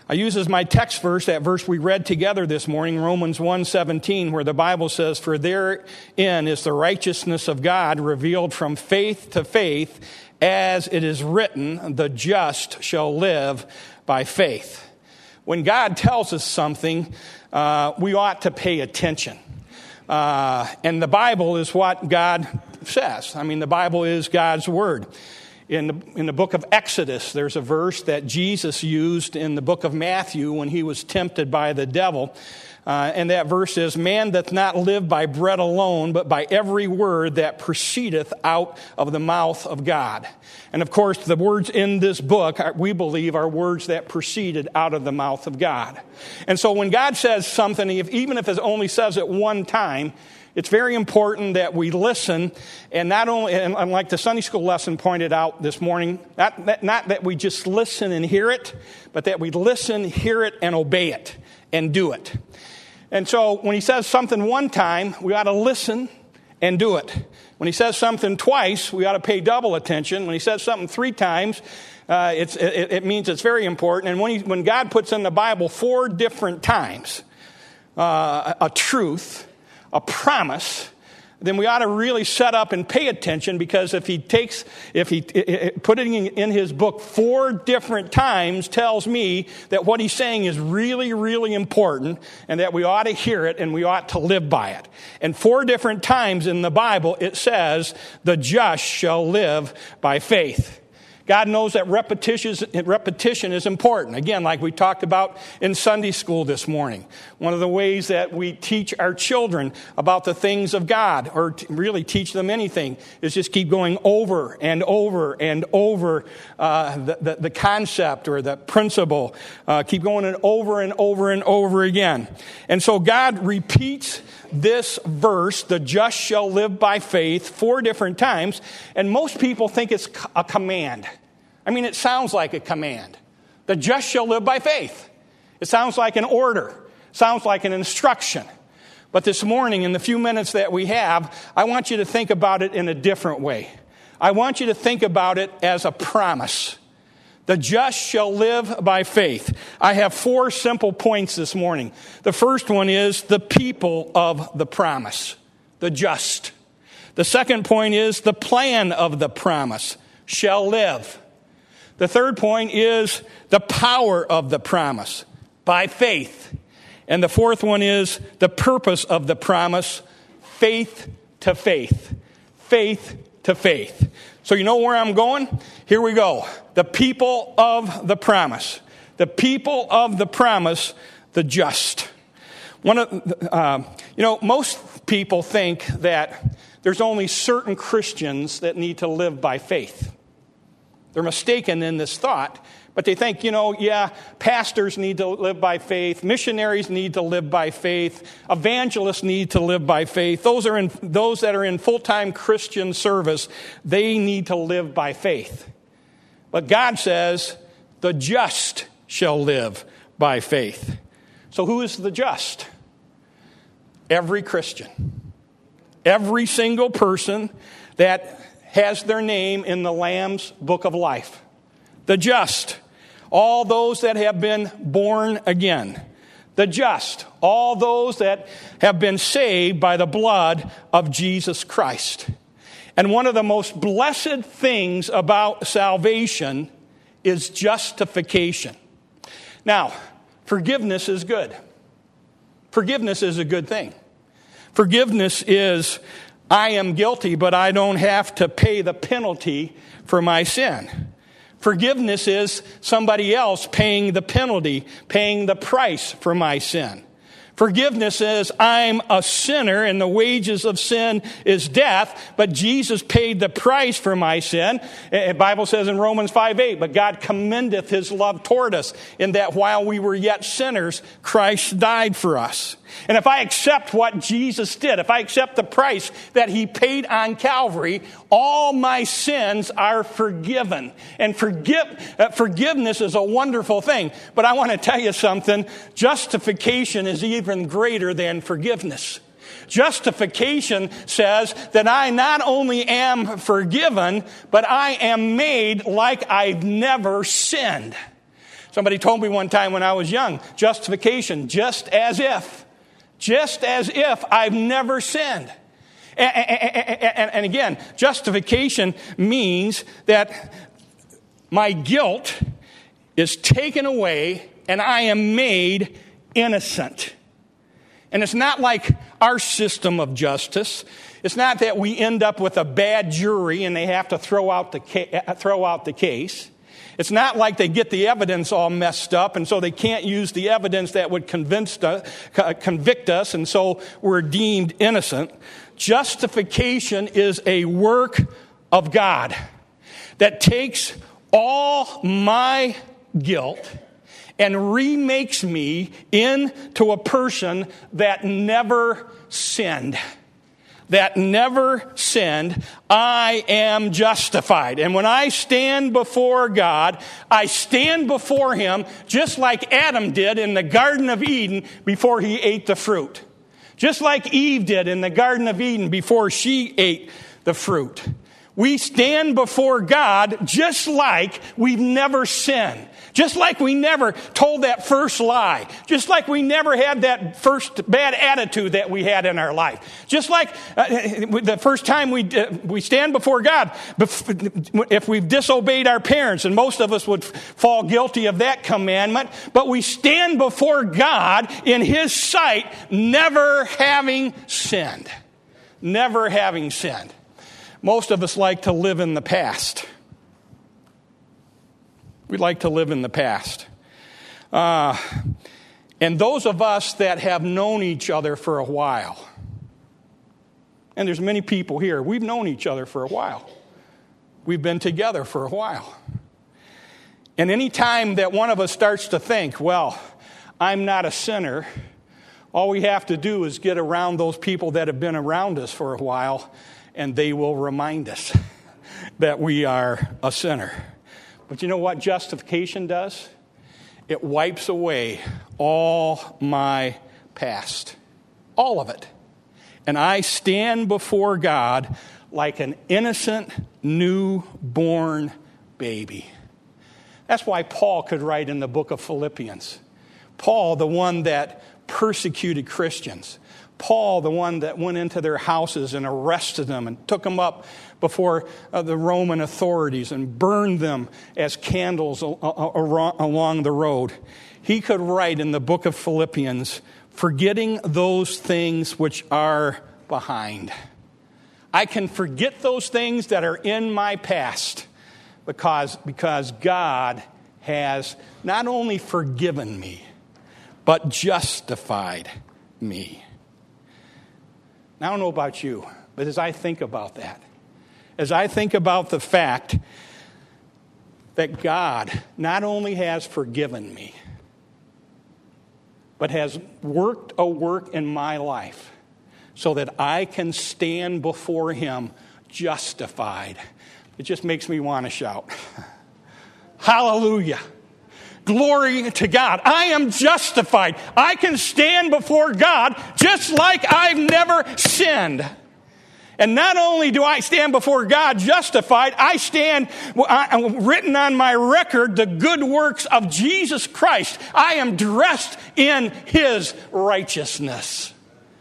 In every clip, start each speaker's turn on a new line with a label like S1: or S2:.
S1: I use as my text verse that verse we read together this morning, Romans 1:17, where the Bible says, "For therein is the righteousness of God revealed from faith to faith, as it is written, the just shall live by faith." When God tells us something, we ought to pay attention. And the Bible is what God says. I mean, the Bible is God's Word. In the book of Exodus, there's a verse that Jesus used in the book of Matthew when he was tempted by the devil. And that verse is, "Man doth not live by bread alone, but by every word that proceedeth out of the mouth of God." And of course, the words in this book, we believe, are words that proceeded out of the mouth of God. And so when God says something, even if it only says it one time, it's very important that we listen, and not only, and like the Sunday school lesson pointed out this morning, not that we just listen and hear it, but that we listen, hear it, and obey it, and do it. And so when he says something one time, we ought to listen and do it. When he says something twice, we ought to pay double attention. When he says something three times, it means it's very important. And when God puts in the Bible 4 different times a truth, a promise, then we ought to really set up and pay attention, because if he put it in his book 4 different times, tells me that what he's saying is really, really important, and that we ought to hear it and we ought to live by it. And 4 different times in the Bible it says, "The just shall live by faith." God knows that repetition is important. Again, like we talked about in Sunday school this morning. One of the ways that we teach our children about the things of God, or really teach them anything, is just keep going over and over and over the concept or the principle. Keep going over and over and over again. And so God repeats this verse, "The just shall live by faith," 4 different times, and most people think it's a command. I mean, it sounds like a command. The just shall live by faith. It sounds like an order. It sounds like an instruction. But this morning, in the few minutes that we have, I want you to think about it in a different way. I want you to think about it as a promise. The just shall live by faith. I have 4 simple points this morning. The first one is the people of the promise, the just. The second point is the plan of the promise, shall live. The third point is the power of the promise, by faith. And the fourth one is the purpose of the promise, faith to faith. Faith to faith. So you know where I'm going? Here we go. The people of the promise. The people of the promise, the just. Most people think that there's only certain Christians that need to live by faith. They're mistaken in this thought, but they think, pastors need to live by faith, missionaries need to live by faith, evangelists need to live by faith. Those that are in full-time Christian service, they need to live by faith. But God says, the just shall live by faith. So who is the just? Every Christian. Every single person that has their name in the Lamb's book of life. The just. All those that have been born again. The just. All those that have been saved by the blood of Jesus Christ. And one of the most blessed things about salvation is justification. Now, forgiveness is good. Forgiveness is a good thing. Forgiveness is, I am guilty, but I don't have to pay the penalty for my sin. Forgiveness is somebody else paying the penalty, paying the price for my sin. Forgiveness is, I'm a sinner and the wages of sin is death, but Jesus paid the price for my sin. The Bible says in Romans 5:8, but God commendeth his love toward us in that while we were yet sinners, Christ died for us. And if I accept what Jesus did, if I accept the price that he paid on Calvary, all my sins are forgiven. And forgiveness is a wonderful thing. But I want to tell you something. Justification is even greater than forgiveness. Justification says that I not only am forgiven, but I am made like I've never sinned. Somebody told me one time when I was young, justification, just as if I've never sinned. And again, justification means that my guilt is taken away and I am made innocent. And it's not like our system of justice. It's not that we end up with a bad jury and they have to throw out the case. It's not like they get the evidence all messed up and so they can't use the evidence that would convict us, and so we're deemed innocent. Justification is a work of God that takes all my guilt and remakes me into a person that never sinned. I am justified. And when I stand before God, I stand before Him just like Adam did in the Garden of Eden before he ate the fruit. Just like Eve did in the Garden of Eden before she ate the fruit. We stand before God just like we've never sinned. Just like we never told that first lie. Just like we never had that first bad attitude that we had in our life. Just like the first time we stand before God, if we've disobeyed our parents, and most of us would fall guilty of that commandment, but we stand before God in His sight, never having sinned. Never having sinned. Most of us like to live in the past. We like to live in the past. And those of us that have known each other for a while, and there's many people here, we've known each other for a while. We've been together for a while. And any time that one of us starts to think, well, I'm not a sinner, all we have to do is get around those people that have been around us for a while, and they will remind us that we are a sinner. But you know what justification does? It wipes away all my past. All of it. And I stand before God like an innocent, newborn baby. That's why Paul could write in the book of Philippians. Paul, the one that persecuted Christians. Paul, the one that went into their houses and arrested them and took them up before the Roman authorities and burned them as candles along the road. He could write in the book of Philippians, forgetting those things which are behind. I can forget those things that are in my past because God has not only forgiven me, but justified me. Now, I don't know about you, but as I think about that, as I think about the fact that God not only has forgiven me, but has worked a work in my life so that I can stand before Him justified, it just makes me want to shout, hallelujah. Glory to God. I am justified. I can stand before God just like I've never sinned. And not only do I stand before God justified, I stand written on my record the good works of Jesus Christ. I am dressed in His righteousness.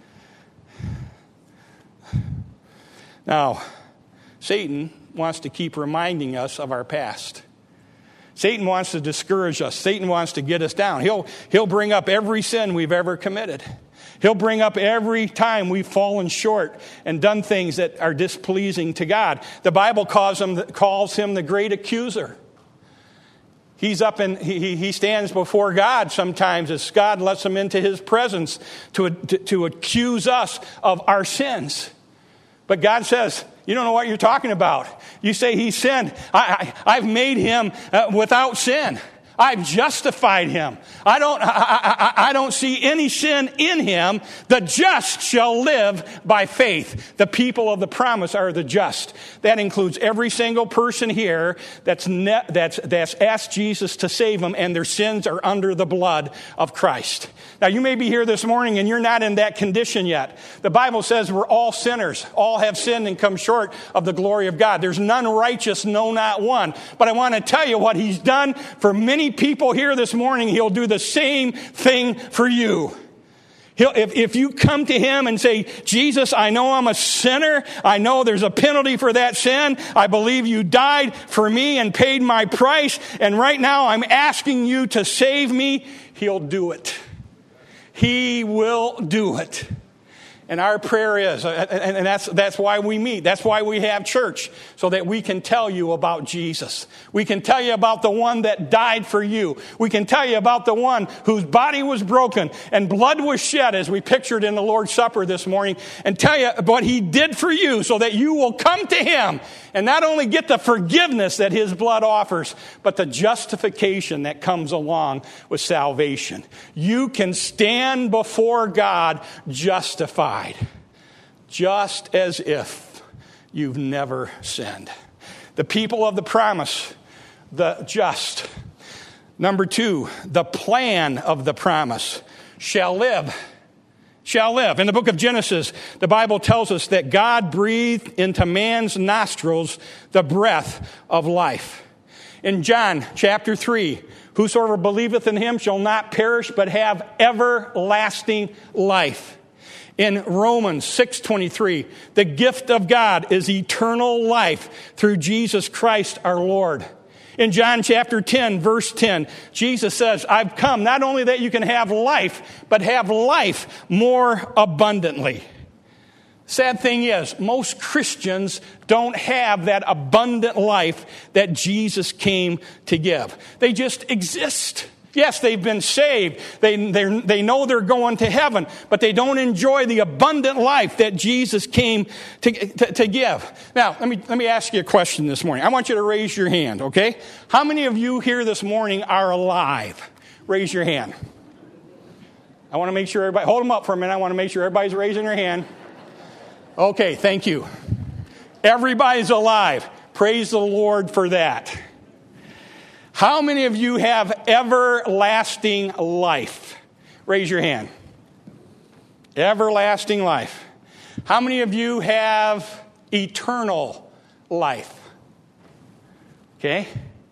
S1: Now, Satan wants to keep reminding us of our past. Satan wants to discourage us. Satan wants to get us down. He'll bring up every sin we've ever committed. He'll bring up every time we've fallen short and done things that are displeasing to God. The Bible calls him the great accuser. He's up and he stands before God sometimes as God lets him into His presence to accuse us of our sins. But God says, you don't know what you're talking about. You say he sinned. I've made him without sin. I've justified him. I don't see any sin in him. The just shall live by faith. The people of the promise are the just. That includes every single person here that's asked Jesus to save them, and their sins are under the blood of Christ. Now, you may be here this morning and you're not in that condition yet. The Bible says we're all sinners. All have sinned and come short of the glory of God. There's none righteous, no, not one. But I want to tell you what He's done for many many people here this morning, he'll do the same thing for you. If you come to him and say, Jesus, I know I'm a sinner. I know there's a penalty for that sin. I believe you died for me and paid my price. And right now I'm asking you to save me. He'll do it. He will do it. And our prayer is, and that's why we meet. That's why we have church, so that we can tell you about Jesus. We can tell you about the one that died for you. We can tell you about the one whose body was broken and blood was shed, as we pictured in the Lord's Supper this morning, and tell you what he did for you, so that you will come to him and not only get the forgiveness that his blood offers, but the justification that comes along with salvation. You can stand before God justified, just as if you've never sinned. The people of the promise, the just. Number 2, the plan of the promise shall live. Shall live. In the book of Genesis, the Bible tells us that God breathed into man's nostrils the breath of life. In John chapter 3, whosoever believeth in him shall not perish, but have everlasting life. In Romans 6:23, the gift of God is eternal life through Jesus Christ our Lord. In John chapter 10, verse 10, Jesus says, I've come not only that you can have life, but have life more abundantly. Sad thing is, most Christians don't have that abundant life that Jesus came to give. They just exist. Yes, they've been saved. They know they're going to heaven, but they don't enjoy the abundant life that Jesus came to give. Now, let me ask you a question this morning. I want you to raise your hand, okay? How many of you here this morning are alive? Raise your hand. I want to make sure everybody, hold them up for a minute. I want to make sure everybody's raising their hand. Okay, thank you. Everybody's alive. Praise the Lord for that. How many of you have everlasting life? Raise your hand. Everlasting life. How many of you have eternal life? Okay.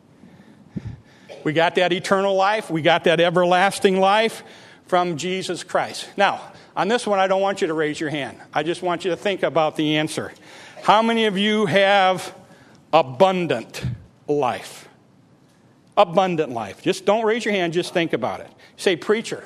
S1: We got that eternal life. We got that everlasting life from Jesus Christ. Now, on this one, I don't want you to raise your hand. I just want you to think about the answer. How many of you have abundant life? Abundant life. Just don't raise your hand, just think about it. Say, preacher,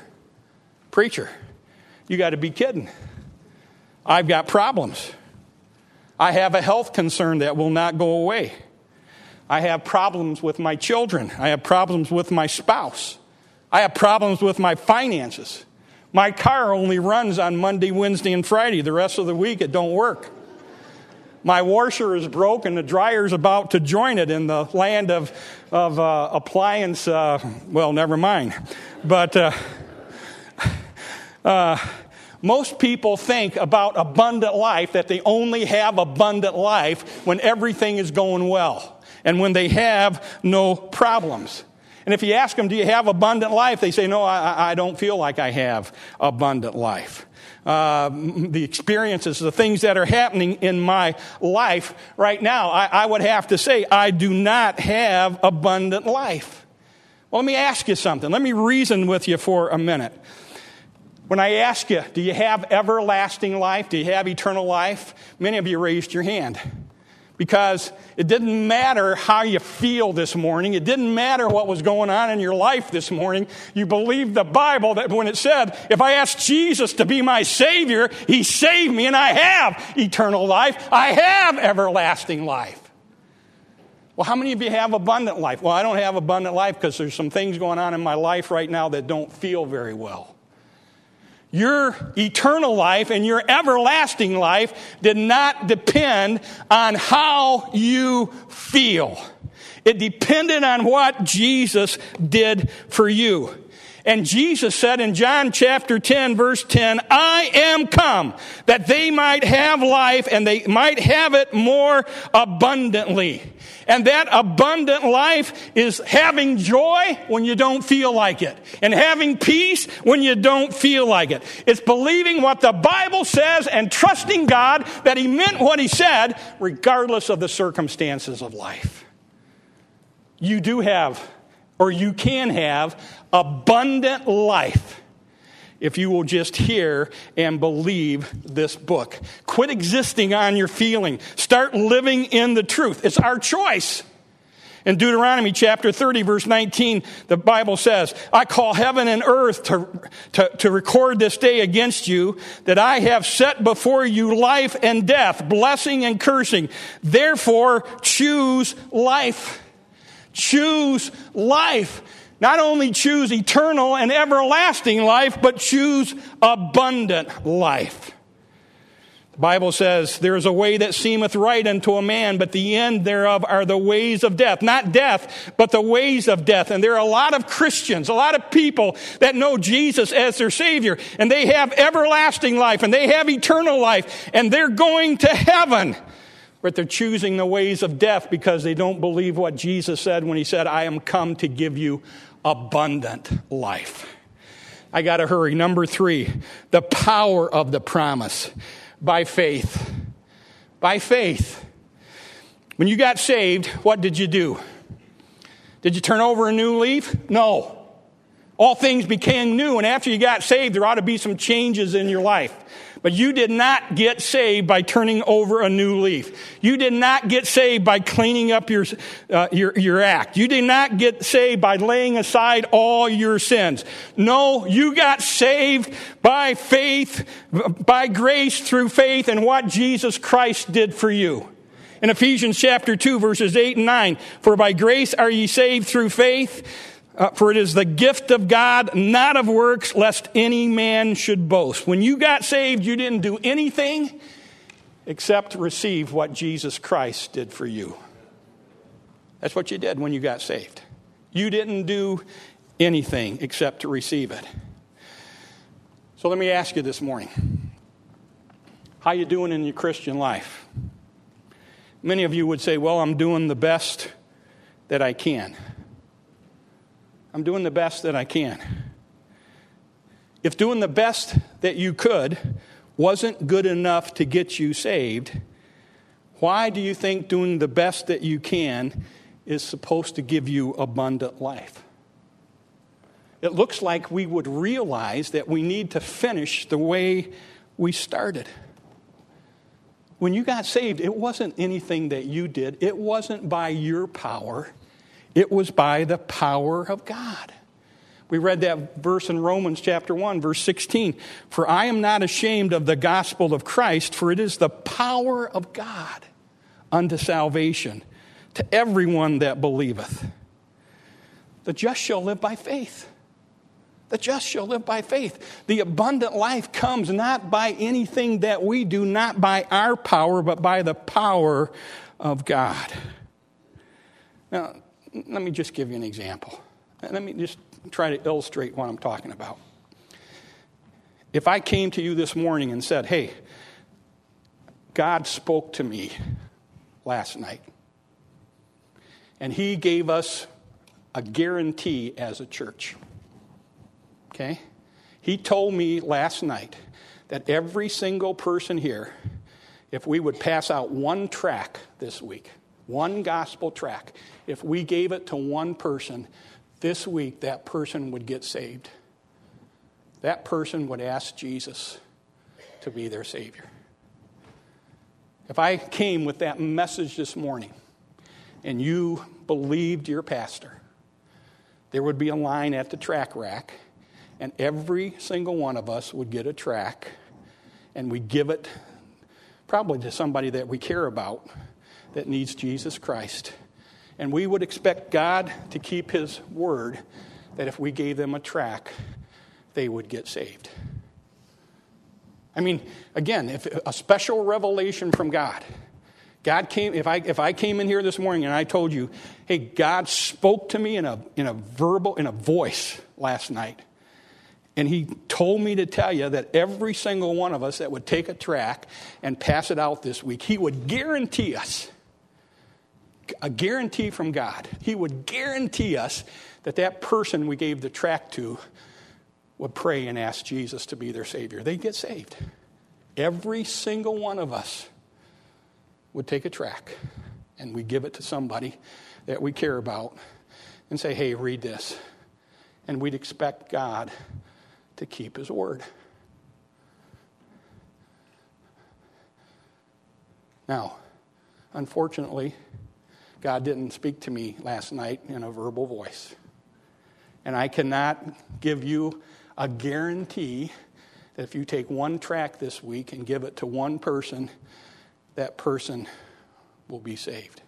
S1: you got to be kidding. I've got problems. I have a health concern that will not go away. I have problems with my children. I have problems with my spouse. I have problems with my finances. My car only runs on Monday, Wednesday, and Friday. The rest of the week, it don't work. My washer is broken. The dryer's about to join it in the land of appliance. Well, never mind. But most people think about abundant life, that they only have abundant life when everything is going well and when they have no problems. And if you ask them, do you have abundant life? They say, no, I don't feel like I have abundant life. The experiences, the things that are happening in my life right now, I would have to say, I do not have abundant life. Well, let me ask you something. Let me reason with you for a minute. When I ask you, do you have everlasting life? Do you have eternal life? Many of you raised your hand. Because it didn't matter how you feel this morning. It didn't matter what was going on in your life this morning. You believed the Bible that when it said, if I ask Jesus to be my Savior, He saved me and I have eternal life. I have everlasting life. Well, how many of you have abundant life? Well, I don't have abundant life because there's some things going on in my life right now that don't feel very well. Your eternal life and your everlasting life did not depend on how you feel. It depended on what Jesus did for you. And Jesus said in John chapter 10, verse 10, I am come that they might have life and they might have it more abundantly. And that abundant life is having joy when you don't feel like it. And having peace when you don't feel like it. It's believing what the Bible says and trusting God that He meant what He said, regardless of the circumstances of life. You do have or you can have abundant life if you will just hear and believe this book. Quit existing on your feeling. Start living in the truth. It's our choice. In Deuteronomy chapter 30, verse 19, the Bible says, I call heaven and earth to record this day against you, that I have set before you life and death, blessing and cursing. Therefore, choose life. Choose life. Not only choose eternal and everlasting life, but choose abundant life. The Bible says, there is a way that seemeth right unto a man, but the end thereof are the ways of death. Not death, but the ways of death. And there are a lot of Christians, a lot of people that know Jesus as their Savior, and they have everlasting life, and they have eternal life, and they're going to heaven. But they're choosing the ways of death because they don't believe what Jesus said when he said, I am come to give you abundant life. I got to hurry. Number 3, the power of the promise. By faith. By faith. When you got saved, what did you do? Did you turn over a new leaf? No. All things became new, and after you got saved, there ought to be some changes in your life. But you did not get saved by turning over a new leaf. You did not get saved by cleaning up your act. You did not get saved by laying aside all your sins. No, you got saved by faith, by grace through faith in what Jesus Christ did for you. In Ephesians chapter 2, verses 8 and 9, for by grace are ye saved through faith, for it is the gift of God, not of works, lest any man should boast. When you got saved, you didn't do anything except receive what Jesus Christ did for you. That's what you did when you got saved. You didn't do anything except to receive it. So let me ask you this morning, how you doing in your Christian life? Many of you would say, well, I'm doing the best that I can. I'm doing the best that I can. If doing the best that you could wasn't good enough to get you saved, why do you think doing the best that you can is supposed to give you abundant life? It looks like we would realize that we need to finish the way we started. When you got saved, it wasn't anything that you did. It wasn't by your power. It was by the power of God. We read that verse in Romans chapter 1, verse 16. For I am not ashamed of the gospel of Christ, for it is the power of God unto salvation to everyone that believeth. The just shall live by faith. The just shall live by faith. The abundant life comes not by anything that we do, not by our power, but by the power of God. Now, let me just give you an example. Let me just try to illustrate what I'm talking about. If I came to you this morning and said, hey, God spoke to me last night, and he gave us a guarantee as a church. Okay? He told me last night that every single person here, if we would pass out one tract this week, one gospel tract, if we gave it to one person this week, that person would get saved. That person would ask Jesus to be their Savior. If I came with that message this morning and you believed your pastor, there would be a line at the tract rack, and every single one of us would get a tract, and we'd give it probably to somebody that we care about that needs Jesus Christ. And we would expect God to keep his word that if we gave them a tract, they would get saved. I mean, again, if a special revelation from God. God came, if I came in here this morning and I told you, hey, God spoke to me in a voice last night. And he told me to tell you that every single one of us that would take a tract and pass it out this week, he would guarantee us, a guarantee from God, he would guarantee us that that person we gave the tract to would pray and ask Jesus to be their Savior. They'd get saved. Every single one of us would take a tract and we give it to somebody that we care about, and say, hey, read this. And we'd expect God to keep his word. Now, unfortunately, God didn't speak to me last night in a verbal voice. And I cannot give you a guarantee that if you take one tract this week and give it to one person, that person will be saved.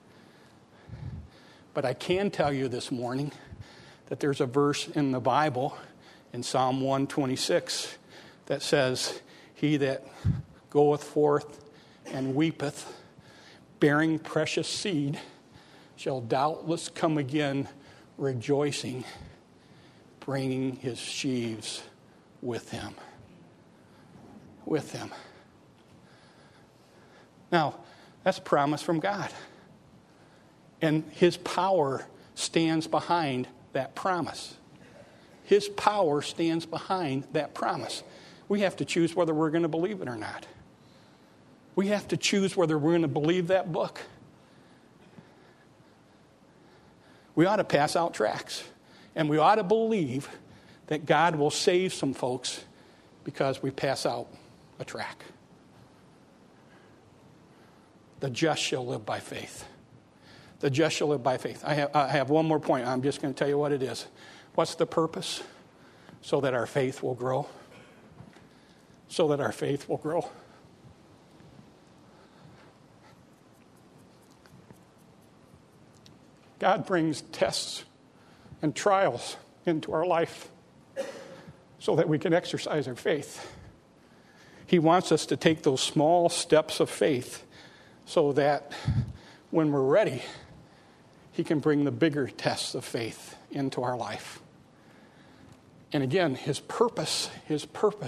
S1: But I can tell you this morning that there's a verse in the Bible in Psalm 126 that says, he that goeth forth and weepeth, bearing precious seed, shall doubtless come again rejoicing, bringing his sheaves with him. With him. Now, that's a promise from God. And his power stands behind that promise. His power stands behind that promise. We have to choose whether we're going to believe it or not. We have to choose whether we're going to believe that book. We ought to pass out tracts. And we ought to believe that God will save some folks because we pass out a tract. The just shall live by faith. The just shall live by faith. I have one more point. I'm just going to tell you what it is. What's the purpose? So that our faith will grow. So that our faith will grow. God brings tests and trials into our life so that we can exercise our faith. He wants us to take those small steps of faith so that when we're ready, he can bring the bigger tests of faith into our life. And again, his purpose is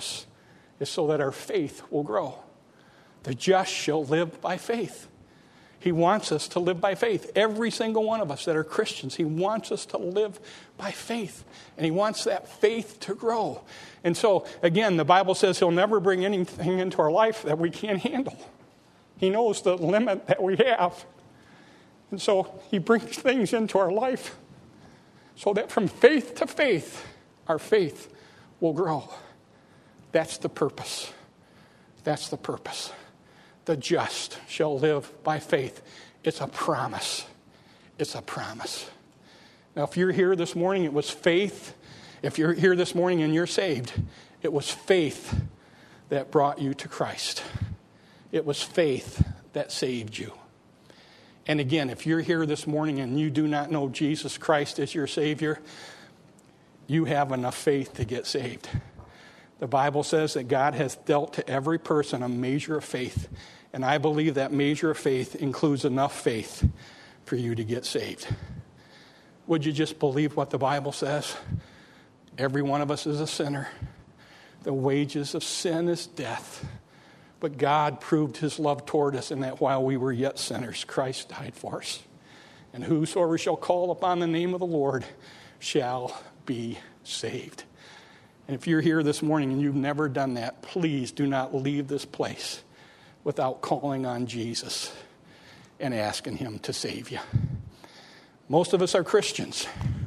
S1: so that our faith will grow. The just shall live by faith. He wants us to live by faith. Every single one of us that are Christians, he wants us to live by faith. And he wants that faith to grow. And so, again, the Bible says he'll never bring anything into our life that we can't handle. He knows the limit that we have. And so he brings things into our life so that from faith to faith, our faith will grow. That's the purpose. That's the purpose. The just shall live by faith. It's a promise. It's a promise. Now, if you're here this morning, it was faith. If you're here this morning and you're saved, it was faith that brought you to Christ. It was faith that saved you. And again, if you're here this morning and you do not know Jesus Christ as your Savior, you have enough faith to get saved. The Bible says that God has dealt to every person a measure of faith. And I believe that measure of faith includes enough faith for you to get saved. Would you just believe what the Bible says? Every one of us is a sinner. The wages of sin is death. But God proved his love toward us in that while we were yet sinners, Christ died for us. And whosoever shall call upon the name of the Lord shall be saved. And if you're here this morning and you've never done that, please do not leave this place without calling on Jesus and asking him to save you. Most of us are Christians.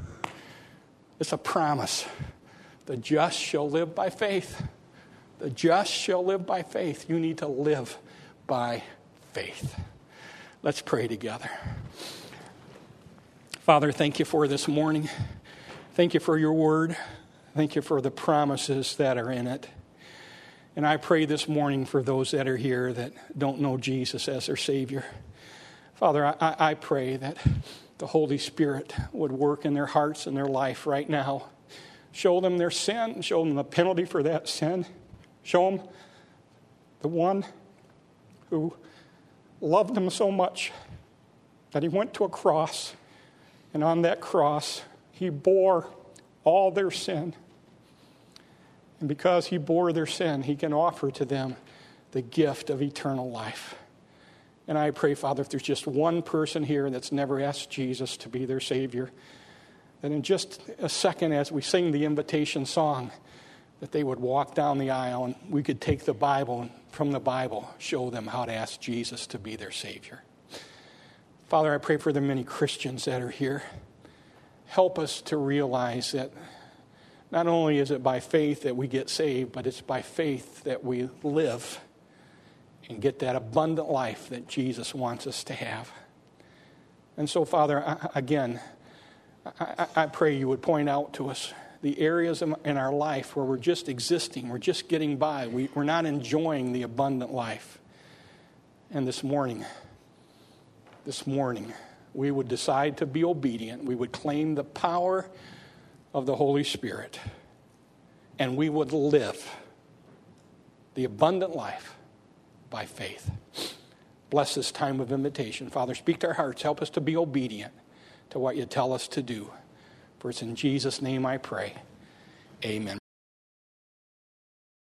S1: It's a promise. The just shall live by faith. The just shall live by faith. You need to live by faith. Let's pray together. Father, thank you for this morning. Thank you for your word. Thank you for the promises that are in it. And I pray this morning for those that are here that don't know Jesus as their Savior. Father, I pray that the Holy Spirit would work in their hearts and their life right now. Show them their sin. Show them the penalty for that sin. Show them the one who loved them so much that he went to a cross. And on that cross, he bore all their sin. And because he bore their sin, he can offer to them the gift of eternal life. And I pray, Father, if there's just one person here that's never asked Jesus to be their Savior, that in just a second as we sing the invitation song, that they would walk down the aisle and we could take the Bible and from the Bible show them how to ask Jesus to be their Savior. Father, I pray for the many Christians that are here. help us to realize that not only is it by faith that we get saved, but it's by faith that we live and get that abundant life that Jesus wants us to have. And so, Father, I pray you would point out to us the areas in our life where we're just existing, we're just getting by, we're not enjoying the abundant life. And this morning, we would decide to be obedient. We would claim the power of the Holy Spirit. And we would live the abundant life by faith. Bless this time of invitation. Father, speak to our hearts. Help us to be obedient to what you tell us to do. For it's in Jesus' name I pray. Amen.